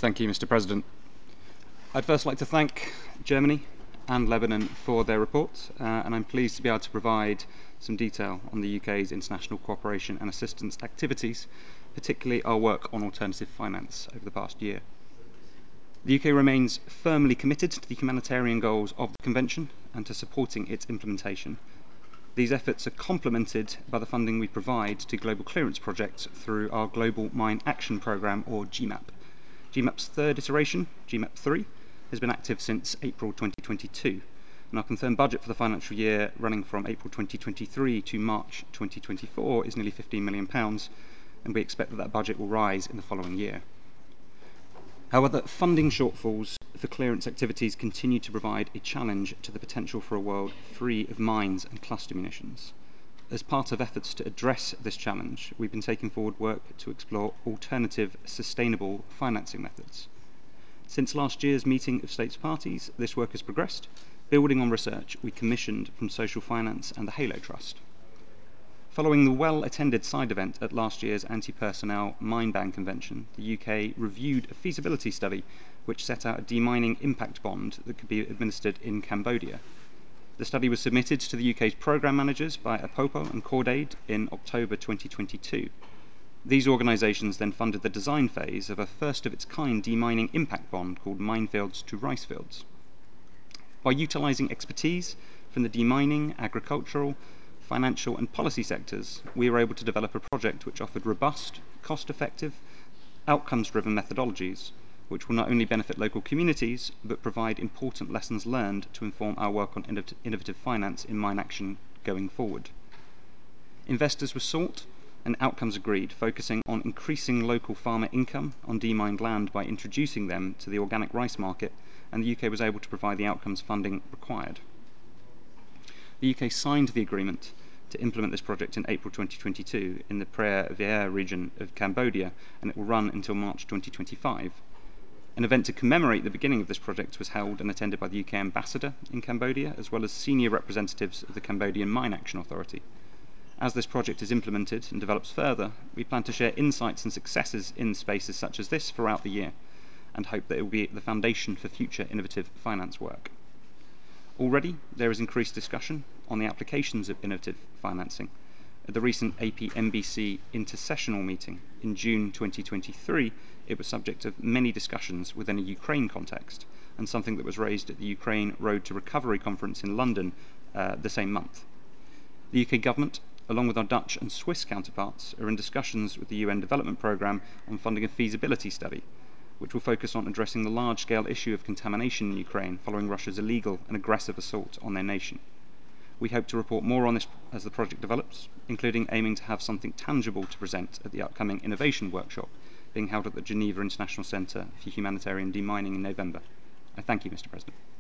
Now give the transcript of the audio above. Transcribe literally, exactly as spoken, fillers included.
Thank you, Mister President. I'd first like to thank Germany and Lebanon for their report, uh, and I'm pleased to be able to provide some detail on the U K's international cooperation and assistance activities, particularly our work on alternative finance over the past year. The U K remains firmly committed to the humanitarian goals of the Convention and to supporting its implementation. These efforts are complemented by the funding we provide to global clearance projects through our Global Mine Action Programme, or G MAP. G MAP's third iteration, G MAP three, has been active since April twenty twenty-two, and our confirmed budget for the financial year running from April twenty twenty-three to March twenty twenty-four is nearly fifteen million pounds, and we expect that that budget will rise in the following year. However, funding shortfalls for clearance activities continue to provide a challenge to the potential for a world free of mines and cluster munitions. As part of efforts to address this challenge, we've been taking forward work to explore alternative, sustainable financing methods. Since last year's meeting of States Parties, this work has progressed, building on research we commissioned from Social Finance and the HALO Trust. Following the well-attended side event at last year's Anti-Personnel Mine Ban Convention, the U K reviewed a feasibility study which set out a demining impact bond that could be administered in Cambodia. The study was submitted to the U K's programme managers by APOPO and Cordaid in October twenty twenty-two. These organisations then funded the design phase of a first-of-its-kind demining impact bond called Minefields to Ricefields. By utilising expertise from the demining, agricultural, financial and policy sectors, we were able to develop a project which offered robust, cost-effective, outcomes-driven methodologies which will not only benefit local communities, but provide important lessons learned to inform our work on innovative finance in mine action going forward. Investors were sought and outcomes agreed, focusing on increasing local farmer income on demined land by introducing them to the organic rice market, and the U K was able to provide the outcomes funding required. The U K signed the agreement to implement this project in April twenty twenty-two in the Preah Vihear region of Cambodia, and it will run until March twenty twenty-five. An event to commemorate the beginning of this project was held and attended by the U K ambassador in Cambodia, as well as senior representatives of the Cambodian Mine Action Authority. As this project is implemented and develops further, we plan to share insights and successes in spaces such as this throughout the year, and hope that it will be the foundation for future innovative finance work. Already, there is increased discussion on the applications of innovative financing. At the recent A P M B C intersessional meeting in June twenty twenty-three, it was subject of many discussions within a Ukraine context, and something that was raised at the Ukraine Road to Recovery conference in London uh, the same month. The U K government, along with our Dutch and Swiss counterparts, are in discussions with the U N Development Programme on funding a feasibility study, which will focus on addressing the large-scale issue of contamination in Ukraine following Russia's illegal and aggressive assault on their nation. We hope to report more on this as the project develops, including aiming to have something tangible to present at the upcoming Innovation Workshop being held at the Geneva International Centre for Humanitarian Demining in November. I thank you, Mister President.